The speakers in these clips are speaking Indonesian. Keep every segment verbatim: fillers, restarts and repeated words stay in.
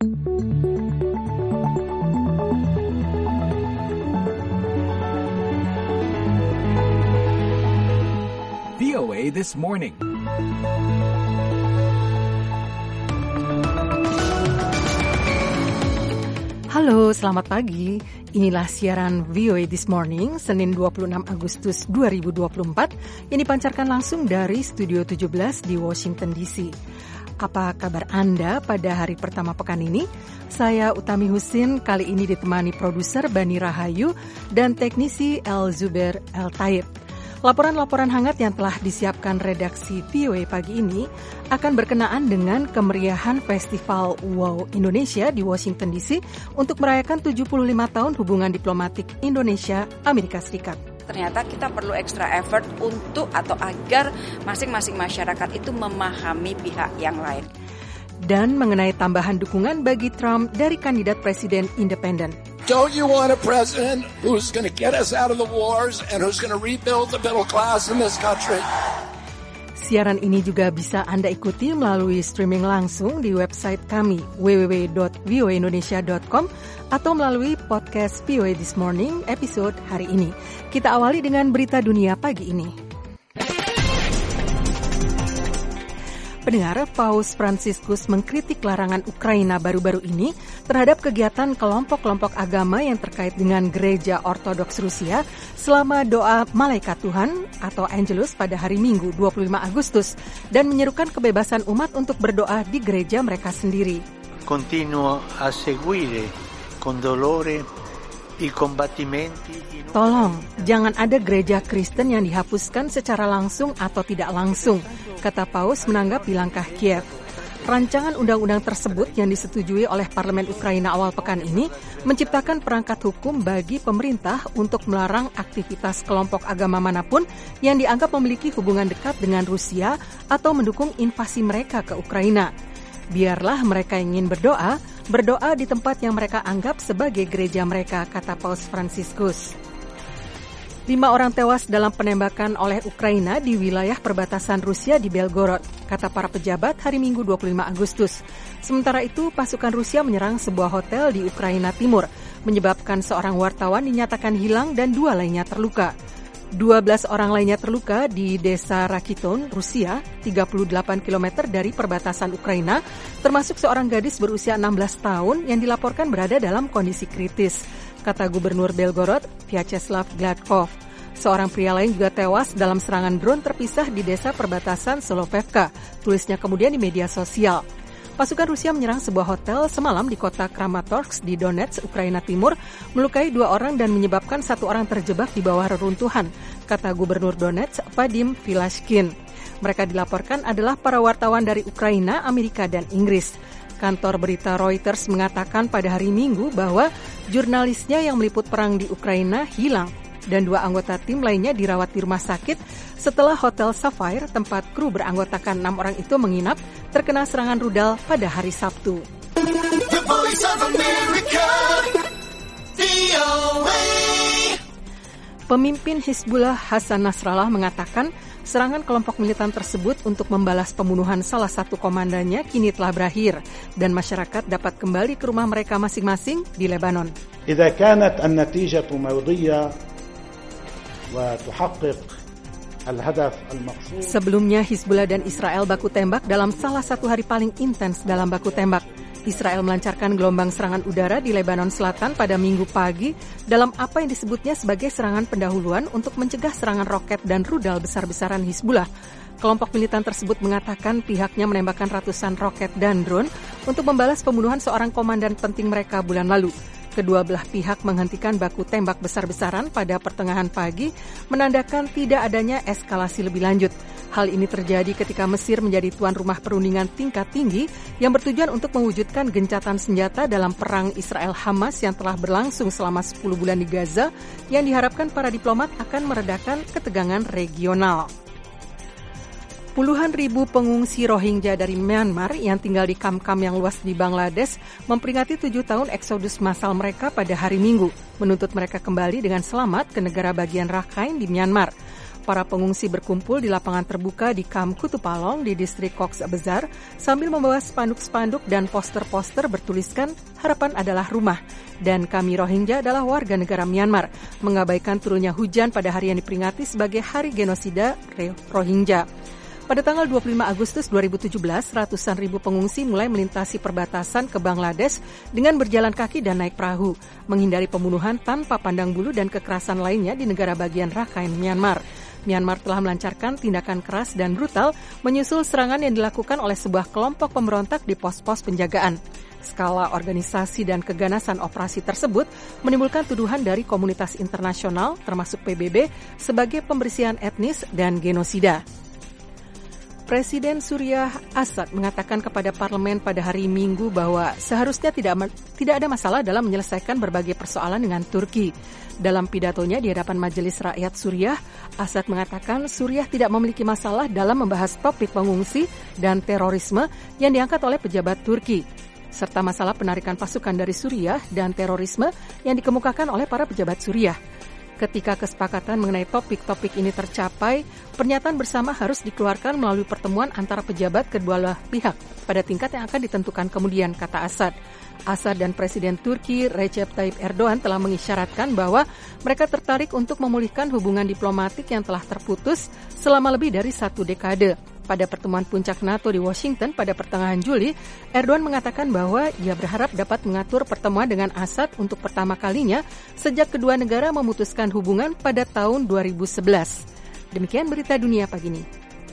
V O A This Morning. Halo, selamat pagi. Inilah siaran V O A This Morning, Senin dua puluh enam Agustus dua ribu dua puluh empat, yang dipancarkan langsung dari Studio tujuh belas di Washington D C. Apa kabar Anda pada hari pertama pekan ini? Saya Utami Husin, kali ini ditemani produser Bani Rahayu dan teknisi El Zuber El Taib. Laporan-laporan hangat yang telah disiapkan redaksi V O A pagi ini akan berkenaan dengan kemeriahan Festival Wow Indonesia di Washington D C untuk merayakan tujuh puluh lima tahun hubungan diplomatik Indonesia-Amerika Serikat. Ternyata kita perlu extra effort untuk atau agar masing-masing masyarakat itu memahami pihak yang lain. Dan mengenai tambahan dukungan bagi Trump dari kandidat presiden independen. Don't you want a president who's going to get us out of the wars and who's going to rebuild the middle class in this country? Siaran ini juga bisa Anda ikuti melalui streaming langsung di website kami w w w dot v o a indonesia dot com atau melalui podcast V O A This Morning episode hari ini. Kita awali dengan berita dunia pagi ini. Pendengar, Paus Fransiskus mengkritik larangan Ukraina baru-baru ini terhadap kegiatan kelompok-kelompok agama yang terkait dengan Gereja Ortodoks Rusia selama doa Malaikat Tuhan atau Angelus pada hari Minggu dua puluh lima Agustus dan menyerukan kebebasan umat untuk berdoa di gereja mereka sendiri. Continuo a seguire con dolore i combattimenti. Tolong, jangan ada gereja Kristen yang dihapuskan secara langsung atau tidak langsung, kata Paus menanggapi langkah Kiev. Rancangan undang-undang tersebut yang disetujui oleh Parlemen Ukraina awal pekan ini menciptakan perangkat hukum bagi pemerintah untuk melarang aktivitas kelompok agama manapun yang dianggap memiliki hubungan dekat dengan Rusia atau mendukung invasi mereka ke Ukraina. Biarlah mereka yang ingin berdoa, berdoa di tempat yang mereka anggap sebagai gereja mereka, kata Paus Fransiskus. Lima orang tewas dalam penembakan oleh Ukraina di wilayah perbatasan Rusia di Belgorod, kata para pejabat hari Minggu dua puluh lima Agustus. Sementara itu, pasukan Rusia menyerang sebuah hotel di Ukraina Timur, menyebabkan seorang wartawan dinyatakan hilang dan dua lainnya terluka. dua belas orang lainnya terluka di desa Rakiton, Rusia, tiga puluh delapan kilometer dari perbatasan Ukraina, termasuk seorang gadis berusia enam belas tahun yang dilaporkan berada dalam kondisi kritis, kata Gubernur Belgorod, Vyacheslav Gladkov. Seorang pria lain juga tewas dalam serangan drone terpisah di desa perbatasan Solovevka, tulisnya kemudian di media sosial. Pasukan Rusia menyerang sebuah hotel semalam di kota Kramatorsk di Donetsk, Ukraina Timur, melukai dua orang dan menyebabkan satu orang terjebak di bawah reruntuhan, kata Gubernur Donetsk, Vadim Vilashkin. Mereka dilaporkan adalah para wartawan dari Ukraina, Amerika, dan Inggris. Kantor berita Reuters mengatakan pada hari Minggu bahwa jurnalisnya yang meliput perang di Ukraina hilang dan dua anggota tim lainnya dirawat di rumah sakit setelah Hotel Sapphire, tempat kru beranggotakan enam orang itu menginap, terkena serangan rudal pada hari Sabtu. The Voice of America, V O A. Pemimpin Hizbullah Hasan Nasrallah mengatakan serangan kelompok militan tersebut untuk membalas pembunuhan salah satu komandannya kini telah berakhir dan masyarakat dapat kembali ke rumah mereka masing-masing di Lebanon. إذا كانت النتيجة مرضية وتحقق الهدف المقصود. Sebelumnya Hizbullah dan Israel baku tembak dalam salah satu hari paling intens dalam baku tembak. Israel melancarkan gelombang serangan udara di Lebanon Selatan pada Minggu pagi dalam apa yang disebutnya sebagai serangan pendahuluan untuk mencegah serangan roket dan rudal besar-besaran Hizbullah. Kelompok militan tersebut mengatakan pihaknya menembakkan ratusan roket dan drone untuk membalas pembunuhan seorang komandan penting mereka bulan lalu. Kedua belah pihak menghentikan baku tembak besar-besaran pada pertengahan pagi, menandakan tidak adanya eskalasi lebih lanjut. Hal ini terjadi ketika Mesir menjadi tuan rumah perundingan tingkat tinggi yang bertujuan untuk mewujudkan gencatan senjata dalam perang Israel-Hamas yang telah berlangsung selama sepuluh bulan di Gaza, yang diharapkan para diplomat akan meredakan ketegangan regional. Puluhan ribu pengungsi Rohingya dari Myanmar yang tinggal di kamp-kamp yang luas di Bangladesh memperingati tujuh tahun eksodus massal mereka pada hari Minggu, menuntut mereka kembali dengan selamat ke negara bagian Rakhine di Myanmar. Para pengungsi berkumpul di lapangan terbuka di Kam Kutupalong di distrik Cox's Bazar sambil membawa spanduk-spanduk dan poster-poster bertuliskan harapan adalah rumah dan kami Rohingya adalah warga negara Myanmar, mengabaikan turunnya hujan pada hari yang diperingati sebagai Hari Genosida Rohingya. Pada tanggal dua puluh lima Agustus dua ribu tujuh belas, ratusan ribu pengungsi mulai melintasi perbatasan ke Bangladesh dengan berjalan kaki dan naik perahu, menghindari pembunuhan tanpa pandang bulu dan kekerasan lainnya di negara bagian Rakhine, Myanmar. Myanmar telah melancarkan tindakan keras dan brutal menyusul serangan yang dilakukan oleh sebuah kelompok pemberontak di pos-pos penjagaan. Skala organisasi dan keganasan operasi tersebut menimbulkan tuduhan dari komunitas internasional termasuk P B B sebagai pembersihan etnis dan genosida. Presiden Suriah Assad mengatakan kepada parlemen pada hari Minggu bahwa seharusnya tidak tidak ada masalah dalam menyelesaikan berbagai persoalan dengan Turki. Dalam pidatonya di hadapan Majelis Rakyat Suriah, Assad mengatakan Suriah tidak memiliki masalah dalam membahas topik pengungsi dan terorisme yang diangkat oleh pejabat Turki, serta masalah penarikan pasukan dari Suriah dan terorisme yang dikemukakan oleh para pejabat Suriah. Ketika kesepakatan mengenai topik-topik ini tercapai, pernyataan bersama harus dikeluarkan melalui pertemuan antara pejabat kedua belah pihak pada tingkat yang akan ditentukan kemudian, kata Assad. Assad dan Presiden Turki Recep Tayyip Erdogan telah mengisyaratkan bahwa mereka tertarik untuk memulihkan hubungan diplomatik yang telah terputus selama lebih dari satu dekade. Pada pertemuan puncak NATO di Washington pada pertengahan Juli, Erdogan mengatakan bahwa ia berharap dapat mengatur pertemuan dengan Assad untuk pertama kalinya sejak kedua negara memutuskan hubungan pada tahun dua ribu sebelas. Demikian berita dunia pagi ini.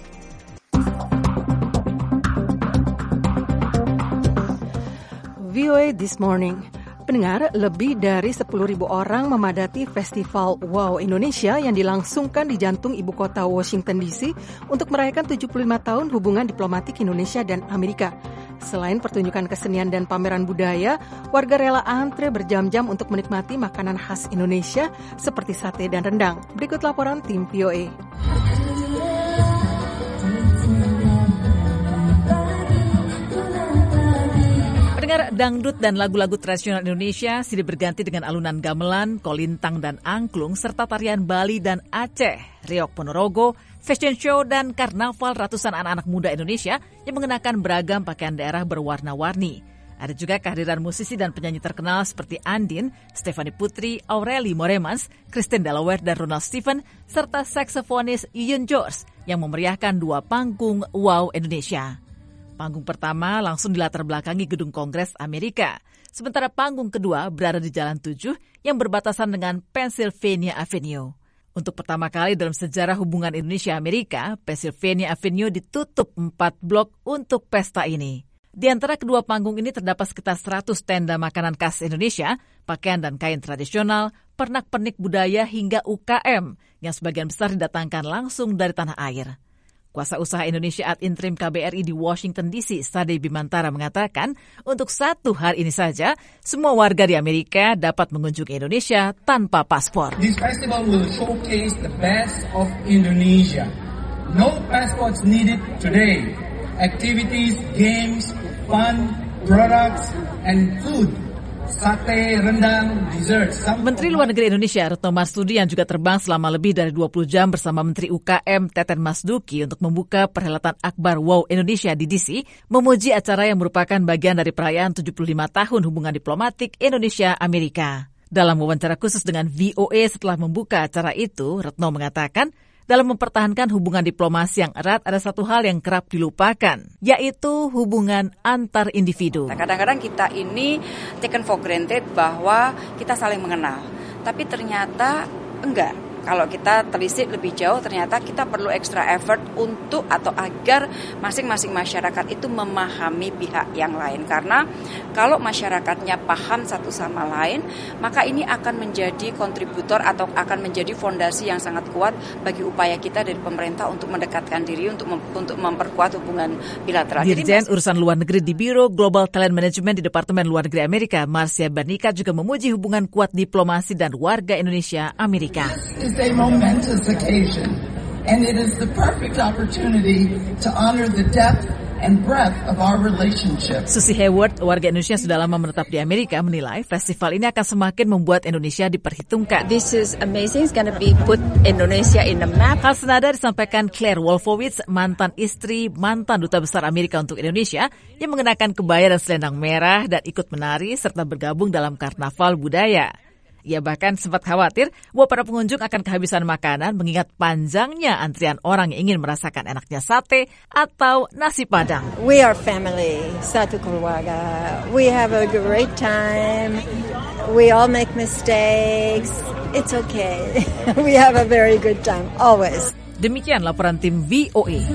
V O A This Morning. Pendengar, lebih dari sepuluh ribu orang memadati Festival Wow Indonesia yang dilangsungkan di jantung ibu kota Washington D C untuk merayakan tujuh puluh lima tahun hubungan diplomatik Indonesia dan Amerika. Selain pertunjukan kesenian dan pameran budaya, warga rela antre berjam-jam untuk menikmati makanan khas Indonesia seperti sate dan rendang. Berikut laporan tim V O A. Pendengar, dangdut dan lagu-lagu tradisional Indonesia silih berganti dengan alunan gamelan, kolintang dan angklung, serta tarian Bali dan Aceh, reok Ponorogo, fashion show dan karnaval ratusan anak-anak muda Indonesia yang mengenakan beragam pakaian daerah berwarna-warni. Ada juga kehadiran musisi dan penyanyi terkenal seperti Andin, Stephanie Putri, Aureli Moremans, Kristen Delaware dan Ronald Stephen, serta saksofonis Yuyun George yang memeriahkan dua panggung Wow Indonesia. Panggung pertama langsung dilatar belakangi Gedung Kongres Amerika, sementara panggung kedua berada di Jalan tujuh yang berbatasan dengan Pennsylvania Avenue. Untuk pertama kali dalam sejarah hubungan Indonesia-Amerika, Pennsylvania Avenue ditutup empat blok untuk pesta ini. Di antara kedua panggung ini terdapat sekitar seratus tenda makanan khas Indonesia, pakaian dan kain tradisional, pernak-pernik budaya hingga U K M yang sebagian besar didatangkan langsung dari tanah air. Kuasa Usaha Indonesia ad interim K B R I di Washington D C, Sade Bimantara mengatakan, untuk satu hari ini saja, semua warga di Amerika dapat mengunjungi Indonesia tanpa paspor. This festival will showcase the best of Indonesia. No passports needed today. Activities, games, fun, products, and food. Sate, rendang, dessert. Menteri Luar Negeri Indonesia Retno Marsudi yang juga terbang selama lebih dari dua puluh jam bersama Menteri U K M Teten Mas Duki untuk membuka perhelatan Akbar Wow Indonesia di D C, memuji acara yang merupakan bagian dari perayaan tujuh puluh lima tahun hubungan diplomatik Indonesia-Amerika. Dalam wawancara khusus dengan V O A setelah membuka acara itu, Retno mengatakan, dalam mempertahankan hubungan diplomasi yang erat ada satu hal yang kerap dilupakan, yaitu hubungan antar individu. Kadang-kadang kita ini taken for granted bahwa kita saling mengenal, tapi ternyata enggak. Kalau kita telisik lebih jauh, ternyata kita perlu extra effort untuk atau agar masing-masing masyarakat itu memahami pihak yang lain. Karena kalau masyarakatnya paham satu sama lain, maka ini akan menjadi kontributor atau akan menjadi fondasi yang sangat kuat bagi upaya kita dari pemerintah untuk mendekatkan diri, untuk mem- untuk memperkuat hubungan bilateral. Dirjen Jadi, Urusan Luar Negeri di Biro Global Talent Management di Departemen Luar Negeri Amerika, Marcia Barnica, juga memuji hubungan kuat diplomasi dan warga Indonesia Amerika. It's a momentous occasion, and it is the perfect opportunity to honor the depth and breadth of our relationship. Susi Hayward, warga Indonesia yang sudah lama menetap di Amerika, menilai festival ini akan semakin membuat Indonesia diperhitungkan. This is amazing. It's going to be put Indonesia in the map. Hal senada disampaikan Claire Wolfowitz, mantan istri mantan duta besar Amerika untuk Indonesia, yang mengenakan kebaya dan selendang merah dan ikut menari serta bergabung dalam karnaval budaya. Ia bahkan sempat khawatir bahwa para pengunjung akan kehabisan makanan mengingat panjangnya antrian orang yang ingin merasakan enaknya sate atau nasi padang. We are family, satu keluarga. We have a great time. We all make mistakes. It's okay. We have a very good time, always. Demikian laporan tim V O A.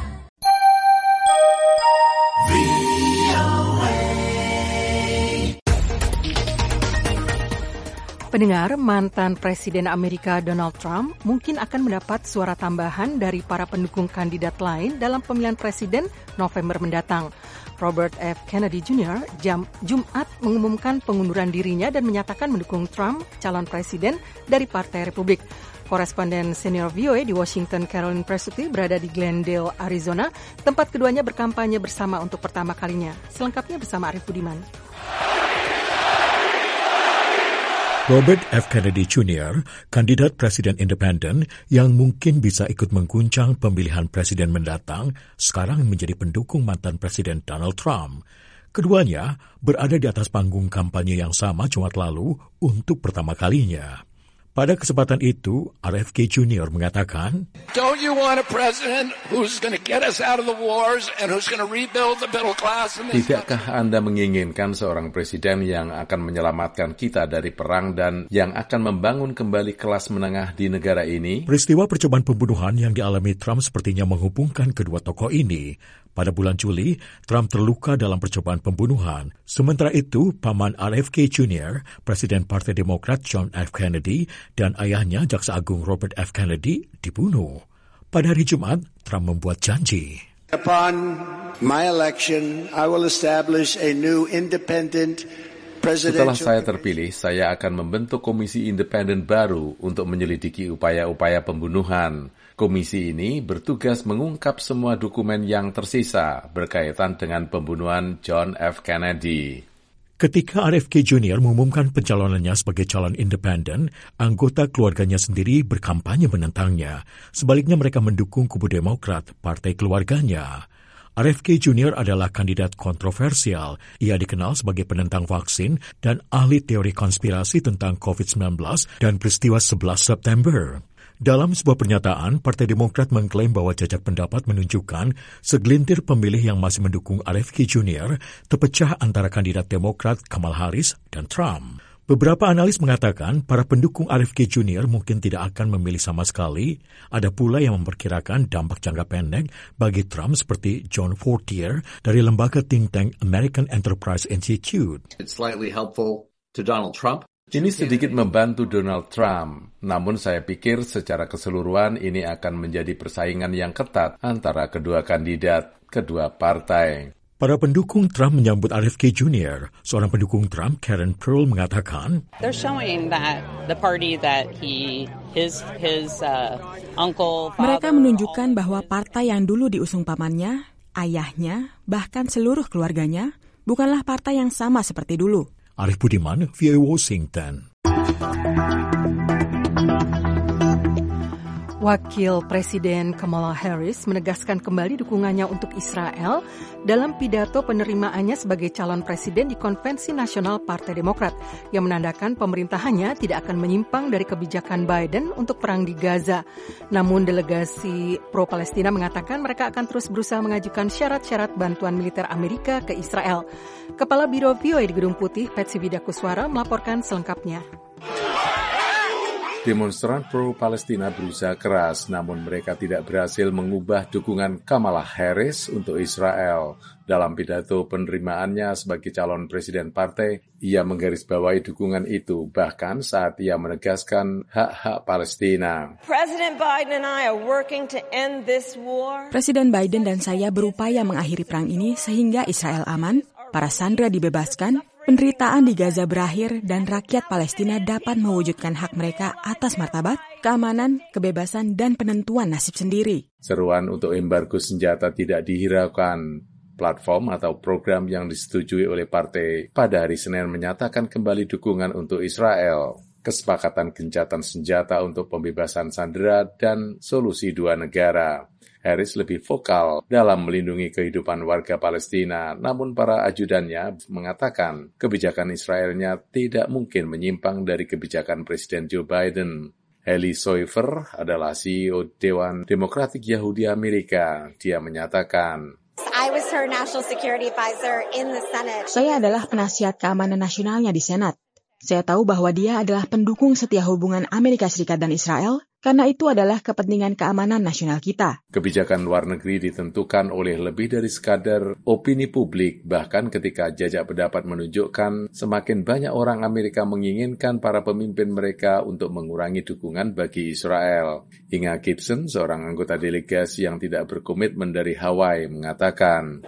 Pendengar, mantan Presiden Amerika Donald Trump mungkin akan mendapat suara tambahan dari para pendukung kandidat lain dalam pemilihan presiden November mendatang. Robert F. Kennedy Junior jam Jumat mengumumkan pengunduran dirinya dan menyatakan mendukung Trump, calon presiden dari Partai Republik. Koresponden senior V O A di Washington, Caroline Presutti, berada di Glendale, Arizona, tempat keduanya berkampanye bersama untuk pertama kalinya. Selengkapnya bersama Arif Budiman. Robert F. Kennedy Junior, kandidat presiden independen yang mungkin bisa ikut mengguncang pemilihan presiden mendatang, sekarang menjadi pendukung mantan Presiden Donald Trump. Keduanya berada di atas panggung kampanye yang sama Jumat lalu untuk pertama kalinya. Pada kesempatan itu, R F K Junior mengatakan, Don't you want a president who's going to get us out of the wars and who's going to rebuild the middle class in this country? Tidakkah Anda menginginkan seorang presiden yang akan menyelamatkan kita dari perang dan yang akan membangun kembali kelas menengah di negara ini? Peristiwa percobaan pembunuhan yang dialami Trump sepertinya menghubungkan kedua tokoh ini. Pada bulan Juli, Trump terluka dalam percobaan pembunuhan. Sementara itu, paman R F K Junior, Presiden Partai Demokrat John F. Kennedy, dan ayahnya Jaksa Agung Robert F. Kennedy dibunuh. Pada hari Jumat, Trump membuat janji. Upon my election, I will establish a new independent Setelah saya terpilih, saya akan membentuk komisi independen baru untuk menyelidiki upaya-upaya pembunuhan. Komisi ini bertugas mengungkap semua dokumen yang tersisa berkaitan dengan pembunuhan John F. Kennedy. Ketika R F K Junior mengumumkan pencalonannya sebagai calon independen, anggota keluarganya sendiri berkampanye menentangnya. Sebaliknya mereka mendukung kubu Demokrat, partai keluarganya. R F K Junior adalah kandidat kontroversial. Ia dikenal sebagai penentang vaksin dan ahli teori konspirasi tentang covid sembilan belas dan peristiwa sebelas September. Dalam sebuah pernyataan, Partai Demokrat mengklaim bahwa jajak pendapat menunjukkan segelintir pemilih yang masih mendukung R F K Junior terpecah antara kandidat Demokrat Kamala Harris dan Trump. Beberapa analis mengatakan para pendukung R F K Junior mungkin tidak akan memilih sama sekali. Ada pula yang memperkirakan dampak jangka pendek bagi Trump seperti John Fortier dari lembaga think tank American Enterprise Institute. It's slightly helpful to Donald Trump. Ini sedikit membantu Donald Trump, namun saya pikir secara keseluruhan ini akan menjadi persaingan yang ketat antara kedua kandidat, kedua partai. Para pendukung Trump menyambut R F K Junior. Seorang pendukung Trump, Karen Pearl, mengatakan, They're showing that the party that he, his, his uh, uncle, father, Mereka menunjukkan bahwa partai yang dulu diusung pamannya, ayahnya, bahkan seluruh keluarganya, bukanlah partai yang sama seperti dulu. Arif Budiman, V O A Washington. Wakil Presiden Kamala Harris menegaskan kembali dukungannya untuk Israel dalam pidato penerimaannya sebagai calon presiden di Konvensi Nasional Partai Demokrat yang menandakan pemerintahannya tidak akan menyimpang dari kebijakan Biden untuk perang di Gaza. Namun delegasi pro-Palestina mengatakan mereka akan terus berusaha mengajukan syarat-syarat bantuan militer Amerika ke Israel. Kepala Biro V O A di Gedung Putih, Patsy Widakuswara, melaporkan selengkapnya. Demonstran pro-Palestina berusaha keras, namun mereka tidak berhasil mengubah dukungan Kamala Harris untuk Israel. Dalam pidato penerimaannya sebagai calon presiden partai, ia menggarisbawahi dukungan itu, bahkan saat ia menegaskan hak-hak Palestina. President Biden and I are working to end this war. Presiden Biden dan saya berupaya mengakhiri perang ini sehingga Israel aman, para sandera dibebaskan, penderitaan di Gaza berakhir dan rakyat Palestina dapat mewujudkan hak mereka atas martabat, keamanan, kebebasan, dan penentuan nasib sendiri. Seruan untuk embargo senjata tidak dihiraukan. Platform atau program yang disetujui oleh partai pada hari Senin menyatakan kembali dukungan untuk Israel, kesepakatan gencatan senjata untuk pembebasan sandera, dan solusi dua negara. Harris lebih vokal dalam melindungi kehidupan warga Palestina, namun para ajudannya mengatakan kebijakan Israelnya tidak mungkin menyimpang dari kebijakan Presiden Joe Biden. Eli Soifer adalah C E O Dewan Demokratik Yahudi Amerika. Dia menyatakan, I was her national security advisor in the Senate. Saya adalah penasihat keamanan nasionalnya di Senat. Saya tahu bahwa dia adalah pendukung setia hubungan Amerika Serikat dan Israel, karena itu adalah kepentingan keamanan nasional kita. Kebijakan luar negeri ditentukan oleh lebih dari sekadar opini publik, bahkan ketika jajak pendapat menunjukkan semakin banyak orang Amerika menginginkan para pemimpin mereka untuk mengurangi dukungan bagi Israel. Inga Gibson, seorang anggota delegasi yang tidak berkomitmen dari Hawaii, mengatakan,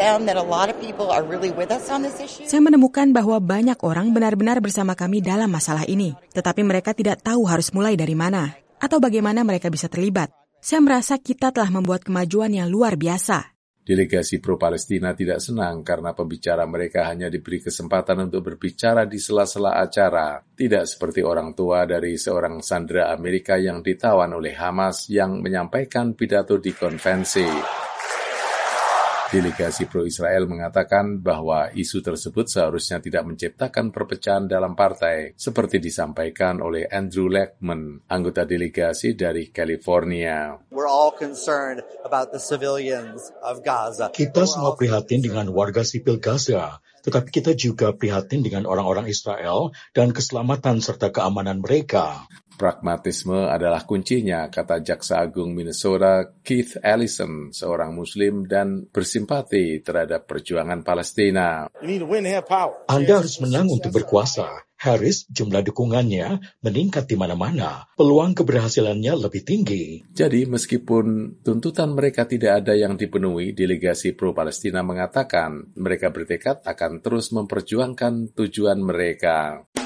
Saya menemukan bahwa banyak orang benar-benar bersama kami dalam masalah ini, tetapi mereka tidak tahu harus mulai dari mana atau bagaimana mereka bisa terlibat. Saya merasa kita telah membuat kemajuan yang luar biasa. Delegasi pro-Palestina tidak senang karena pembicara mereka hanya diberi kesempatan untuk berbicara di sela-sela acara, tidak seperti orang tua dari seorang sandera Amerika yang ditawan oleh Hamas yang menyampaikan pidato di konvensi. Delegasi pro-Israel mengatakan bahwa isu tersebut seharusnya tidak menciptakan perpecahan dalam partai, seperti disampaikan oleh Andrew Lechman, anggota delegasi dari California. We're all concerned about the civilians of Gaza. Kita semua prihatin dengan warga sipil Gaza, tetapi kita juga prihatin dengan orang-orang Israel dan keselamatan serta keamanan mereka. Pragmatisme adalah kuncinya, kata Jaksa Agung Minnesota Keith Ellison, seorang Muslim dan bersimpati terhadap perjuangan Palestina. Anda harus menang untuk berkuasa. Harris, jumlah dukungannya meningkat di mana-mana. Peluang keberhasilannya lebih tinggi. Jadi meskipun tuntutan mereka tidak ada yang dipenuhi, delegasi pro-Palestina mengatakan mereka bertekad akan terus memperjuangkan tujuan mereka.